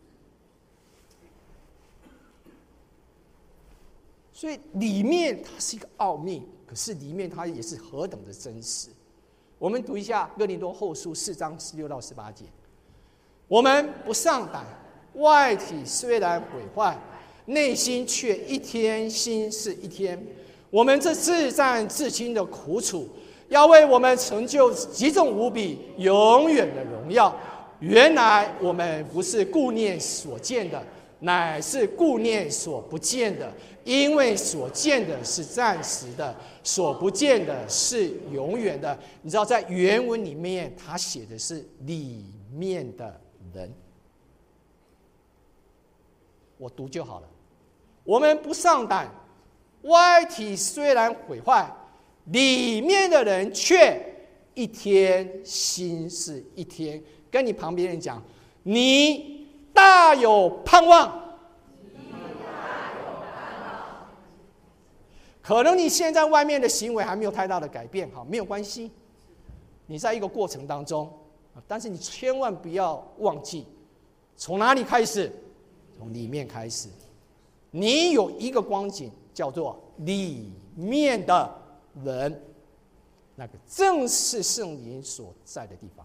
所以里面它是一个奥秘，可是里面它也是何等的真实。我们读一下哥林多后书四章十六到十八节：我们不上胆，外体虽然毁坏，内心却一天新是一天。我们这自战自亲的苦楚，要为我们成就极重无比、永远的荣耀。原来我们不是顾念所见的，乃是顾念所不见的，因为所见的是暂时的，所不见的是永远的。你知道，在原文里面，他写的是里面的人。我读就好了。我们不上胆，外体虽然毁坏，里面的人却一天新是一天。跟你旁边人讲，你大有盼望。可能你现在外面的行为还没有太大的改变，好，没有关系，你在一个过程当中，但是你千万不要忘记，从哪里开始？从里面开始。你有一个光景叫做里面的人，那个正是圣灵所在的地方。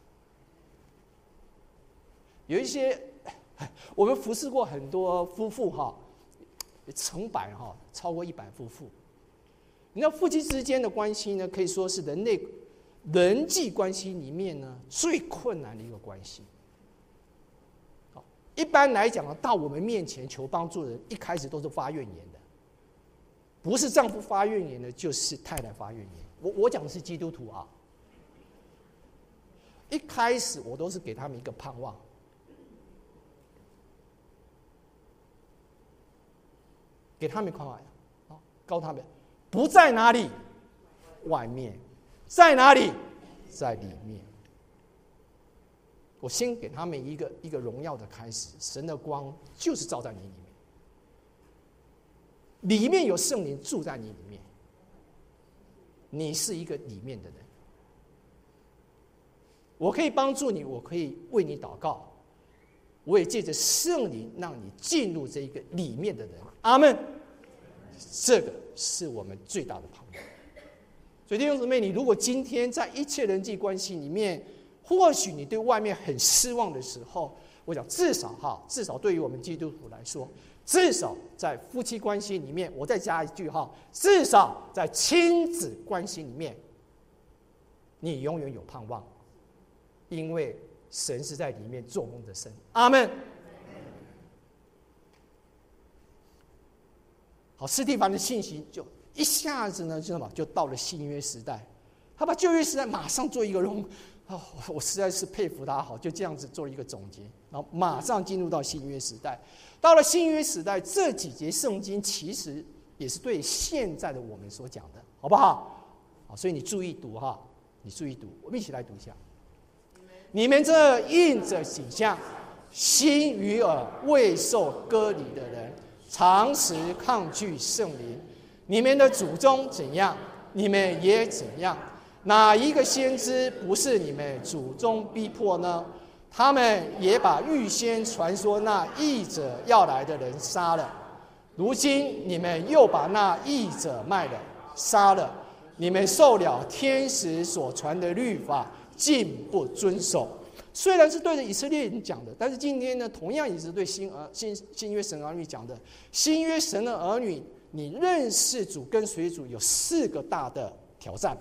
有一些我们服侍过很多夫妇哈，成百哈，超过一百夫妇。你知道夫妻之间的关系呢，可以说是人类人际关系里面呢最困难的一个关系。一般来讲，到我们面前求帮助的人，一开始都是发怨言的，不是丈夫发怨言的，就是太太发怨言。我我讲的是基督徒啊，一开始我都是给他们一个盼望，给他们盼望，告诉他们不在哪里，外面，在哪里，在里面。我先给他们一个一个荣耀的开始，神的光就是照在你里面，里面有圣灵住在你里面，你是一个里面的人。我可以帮助你，我可以为你祷告，我也借着圣灵让你进入这一个里面的人。阿们。这个是我们最大的盼望。所以弟兄姊妹，你如果今天在一切人际关系里面，或许你对外面很失望的时候，我想至少哈，至少对于我们基督徒来说，至少在夫妻关系里面，我再加一句哈，至少在亲子关系里面，你永远有盼望，因为神是在里面做工的神。阿们。好，司提反的信息就一下子呢，就什么，就到了新约时代，他把旧约时代马上做一个融。哦，我实在是佩服他，好，就这样子做一个总结，然后马上进入到新约时代。到了新约时代，这几节圣经其实也是对现在的我们所讲的，好不好？好，所以你注意读哈，你注意读，我们一起来读一下。你们这印着景象，心与耳未受割礼的人，常时抗拒圣灵。你们的祖宗怎样，你们也怎样。哪一个先知不是你们祖宗逼迫呢？他们也把预先传说那义者要来的人杀了。如今你们又把那义者卖了，杀了。你们受了天使所传的律法，竟不遵守。虽然是对着以色列人讲的，但是今天呢，同样也是对新儿新新约神儿女讲的。新约神的儿女，你认识主跟随主有四个大的挑战。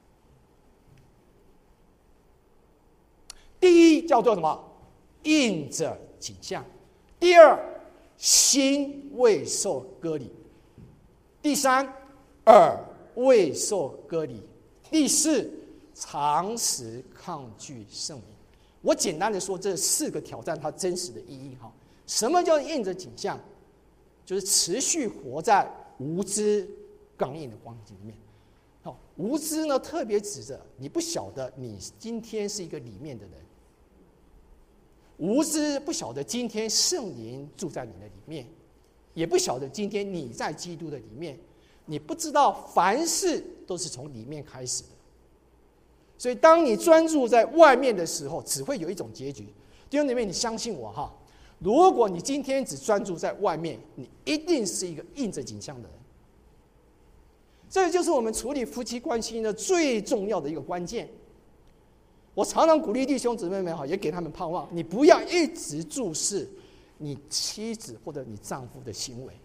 第一叫做什么？印着景象。第二，心未受割礼。第三，耳未受割礼。第四，常时抗拒圣灵。我简单的说这四个挑战它真实的意义哈。什么叫印着景象？就是持续活在无知刚硬的光景里面。 好，无知呢，特别指着你不晓得你今天是一个里面的人，无知不晓得今天圣灵住在你的里面，也不晓得今天你在基督的里面，你不知道凡事都是从里面开始的。所以当你专注在外面的时候，只会有一种结局。弟兄姐妹，你相信我哈，如果你今天只专注在外面，你一定是一个应着景象的人。这就是我们处理夫妻关系的最重要的一个关键。我常常鼓励弟兄姊妹们，也给他们盼望，你不要一直注视你妻子或者你丈夫的行为，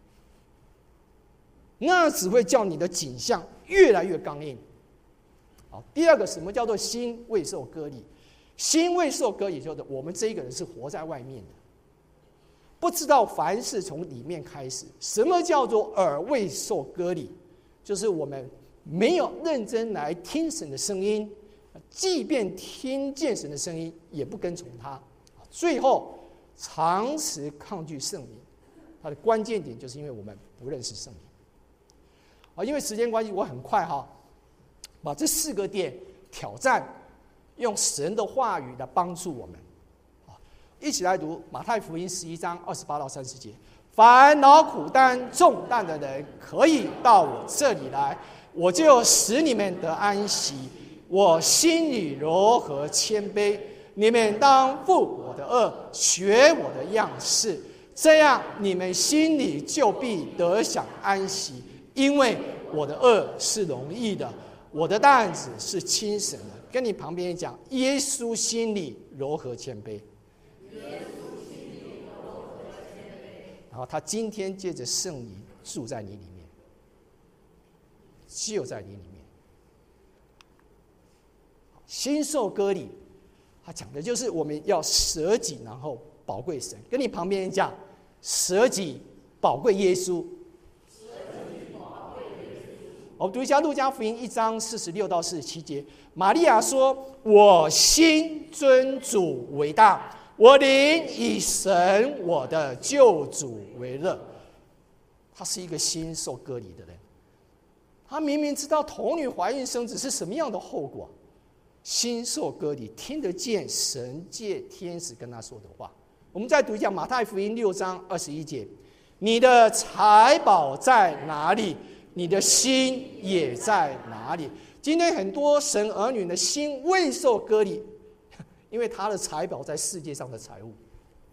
那只会叫你的景象越来越刚硬。好，第二个，什么叫做心未受割礼？心未受割礼，就是我们这一个人是活在外面的，不知道凡事从里面开始。什么叫做耳未受割礼？就是我们没有认真来听神的声音，即便听见神的声音，也不跟从他，最后长时抗拒圣灵。它的关键点就是因为我们不认识圣灵。啊，因为时间关系，我很快哈，把这四个点挑战，用神的话语来帮助我们。一起来读马太福音十一章二十八到三十节。烦恼苦担重担的人，可以到我这里来，我就使你们得安息。我心里柔和谦卑，你们当负我的恶，学我的样式，这样你们心里就必得享安息。因为我的恶是容易的，我的担子是轻省的。跟你旁边讲，耶稣心里柔和谦卑。然后他今天借着圣灵住在你里面，就在你里面。心受割礼，他讲的就是我们要舍己，然后宝贵神。跟你旁边人讲，舍己宝贵耶稣。我们读一下路加福音一章四十六到四十七节。玛利亚说：“我心尊主为大。我灵以神我的救主为乐。”他是一个心受割礼的人，他明明知道童女怀孕生子是什么样的后果，心受割礼，听得见神借天使跟他说的话。我们再读一下马太福音六章二十一节：“你的财宝在哪里，你的心也在哪里。”今天很多神儿女的心未受割礼，因为他的财宝在世界上的财物，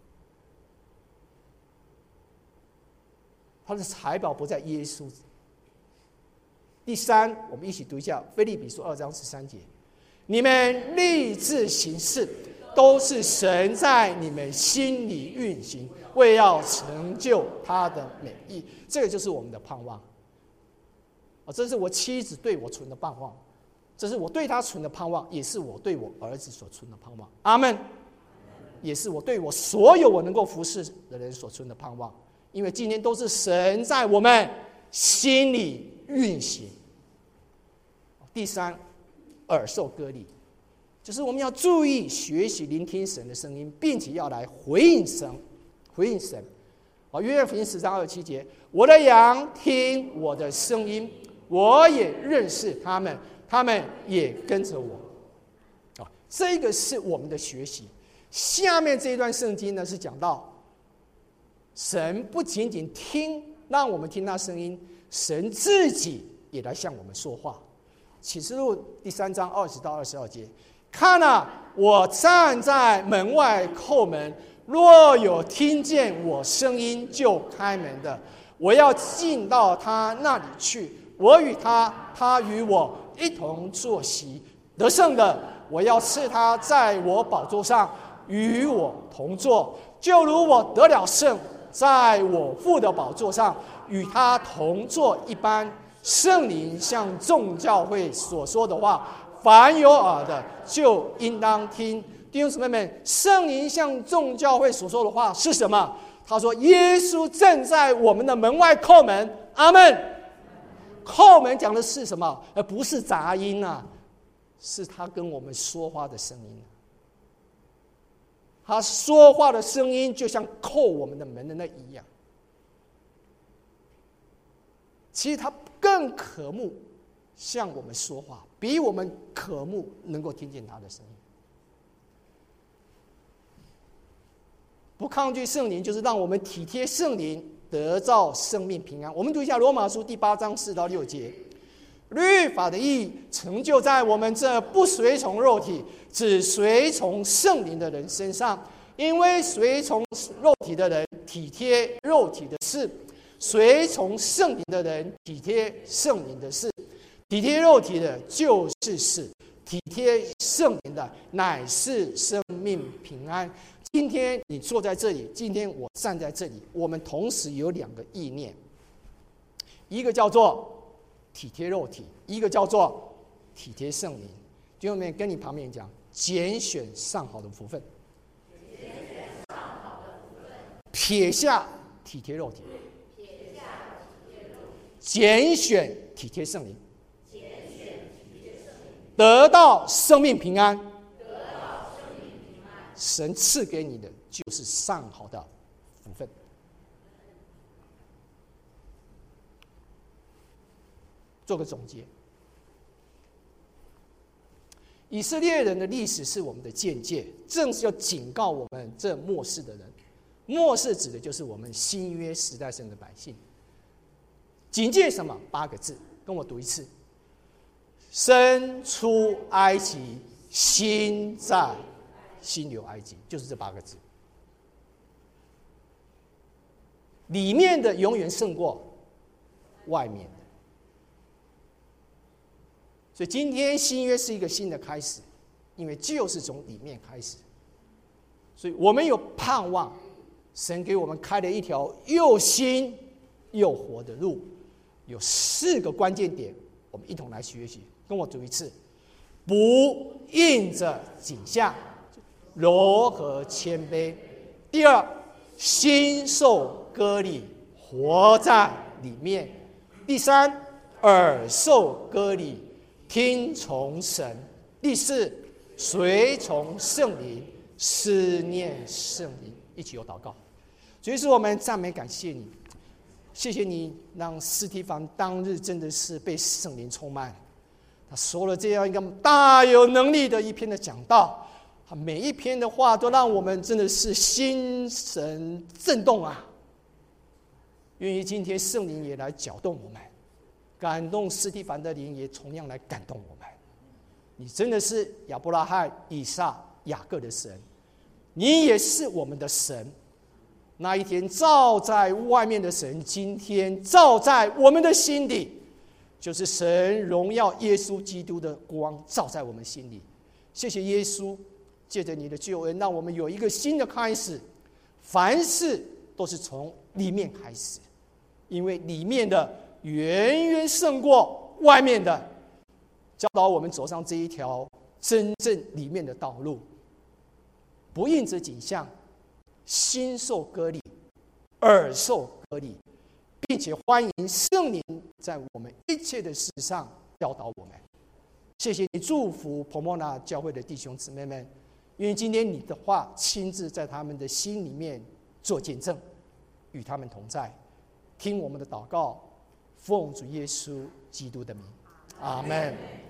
他的财宝不在耶稣。第三，我们一起读一下腓立比书二章十三节：“你们立志行事，都是神在你们心里运行，为要成就他的美意。”这个就是我们的盼望。这是我妻子对我存的盼望，这是我对她存的盼望，也是我对我儿子所存的盼望。阿们。也是我对我所有我能够服侍的人所存的盼望，因为今天都是神在我们心里运行。第三，耳受割礼，就是我们要注意学习聆听神的声音，并且要来回应神，回应神。约翰福音十章二十七节：“我的羊听我的声音，我也认识他们，他们也跟着我。”啊，这个是我们的学习。下面这一段圣经呢，是讲到神不仅仅听，让我们听他声音，神自己也来向我们说话。启示录第三章二十到二十二节：“看啊，我站在门外叩门，若有听见我声音就开门的，我要进到他那里去，我与他，他与我一同坐席。得胜的，我要赐他在我宝座上与我同坐，就如我得了胜，在我父的宝座上与他同坐一般。圣灵向众教会所说的话，凡有耳的就应当听。”弟兄姊妹们，圣灵向众教会所说的话是什么？他说：“耶稣正在我们的门外叩门。”阿们。叩门讲的是什么？而不是杂音啊，是他跟我们说话的声音。他说话的声音就像叩我们的门的那一样。其实他更渴慕向我们说话，比我们渴慕能够听见他的声音。不抗拒圣灵，就是让我们体贴圣灵，得到生命平安。我们读一下罗马书第八章四到六节：律法的义成就在我们这不随从肉体，只随从圣灵的人身上，因为随从肉体的人体贴肉体的事，随从圣灵的人体贴圣灵的事。体贴肉体的就是死，体贴圣灵的乃是生命平安。今天你坐在这里，今天我站在这里，我们同时有两个意念，一个叫做体贴肉体，一个叫做体贴圣灵。弟兄们，跟你旁边讲，拣选上好的福分，撇下体贴肉体，拣选体贴圣灵，得到生命平安。神赐给你的就是上好的福分。做个总结，以色列人的历史是我们的见解，正是要警告我们这末世的人。末世指的就是我们新约时代生的百姓。警戒什么？八个字，跟我读一次：生出埃及，心在心流埃及，就是这八个字。里面的永远胜过外面的。所以今天新约是一个新的开始，因为就是从里面开始。所以我们有盼望，神给我们开了一条又新又活的路。有四个关键点，我们一同来学习。跟我读一次：不印着景象，柔和谦卑。第二，心受割礼，活在里面。第三，耳受割礼，听从神。第四，随从圣灵，思念圣灵。一起有祷告。所以是我们赞美感谢你，谢谢你让司提反当日真的是被圣灵充满，他说了这样一个大有能力的一篇的讲道，他每一篇的话都让我们真的是心神震动啊！愿意今天圣灵也来搅动我们，感动司提反的灵也同样来感动我们。你真的是亚伯拉罕、以撒、雅各的神，你也是我们的神。那一天照在外面的神，今天照在我们的心里，就是神荣耀耶稣基督的光照在我们心里。谢谢耶稣，借着你的救恩，让我们有一个新的开始。凡事都是从里面开始，因为里面的远远胜过外面的。教导我们走上这一条真正里面的道路，不印着景象，心受割礼，耳受割礼，并且欢迎圣灵在我们一切的事上教导我们。谢谢你祝福婆莫那教会的弟兄姊妹们，因为今天你的话亲自在他们的心里面做见证，与他们同在。听我们的祷告，奉主耶稣基督的名，阿们。